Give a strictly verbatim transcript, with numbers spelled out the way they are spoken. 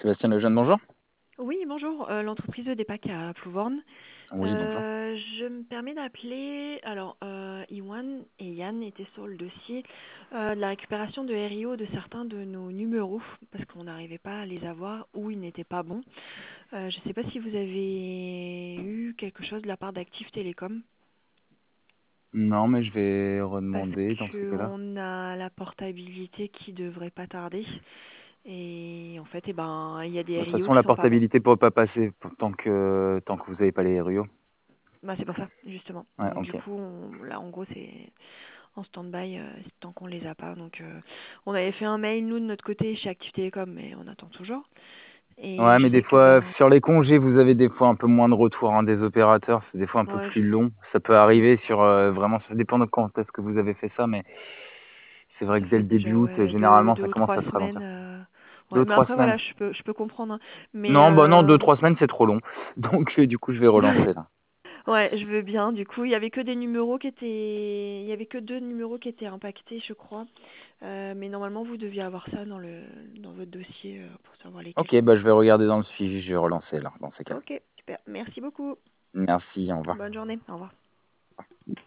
Sébastien Lejeune, bonjour. Oui, bonjour, euh, l'entreprise de Dépac à Plouvorne. Oui, bonjour. Euh, je me permets d'appeler. Alors, euh, Iwan et Yann étaient sur le dossier euh, de la récupération de R I O de certains de nos numéros parce qu'on n'arrivait pas à les avoir ou ils n'étaient pas bons. Euh, je ne sais pas si vous avez eu quelque chose de la part d'Active Télécom Non, mais je vais parce redemander dans ces cas-là. qu'on a la portabilité qui devrait pas tarder. Et en fait, eh ben, il y a des De toute R I O façon, qui la sont pas bons. portabilité ne pourra pas passer pour- tant que tant que vous n'avez pas les R U O. Bah, c'est pour ça, justement. Ouais, Donc du ok. coup, on- là, en gros, c'est en stand-by euh, tant qu'on les a pas. Donc, euh, on avait fait un mail nous de notre côté chez Active Télécom, mais on attend toujours. Et Ouais, je mais des sais que fois, ben, sur les congés, vous avez des fois un peu moins de retours hein, des opérateurs. C'est des fois un peu ouais, plus je- long. Ça peut mm. arriver sur euh, vraiment, ça dépend de quand est-ce que vous avez fait ça, mais c'est vrai Ça que dès fait le début déjà août, ouais deux, généralement, deux ça ou commence trois à se semaines. ralentir. euh, Deux Ouais, ou mais trois après semaines. voilà, je peux, je peux comprendre. Hein. Mais Non, bah non, deux, euh, trois semaines, c'est trop long. Donc, euh, du coup, je vais relancer là. ouais, je veux bien. Du coup, il y avait que des numéros qui étaient, il y avait que deux numéros qui étaient impactés, je crois. Euh, mais normalement, vous deviez avoir ça dans le, dans votre dossier euh, pour savoir lesquels Ok, sont bah je vais impactés. regarder dans le suivi, je vais relancer là, dans ces cas. Ok, super. Merci beaucoup. Merci, au revoir. Bonne journée. Au revoir.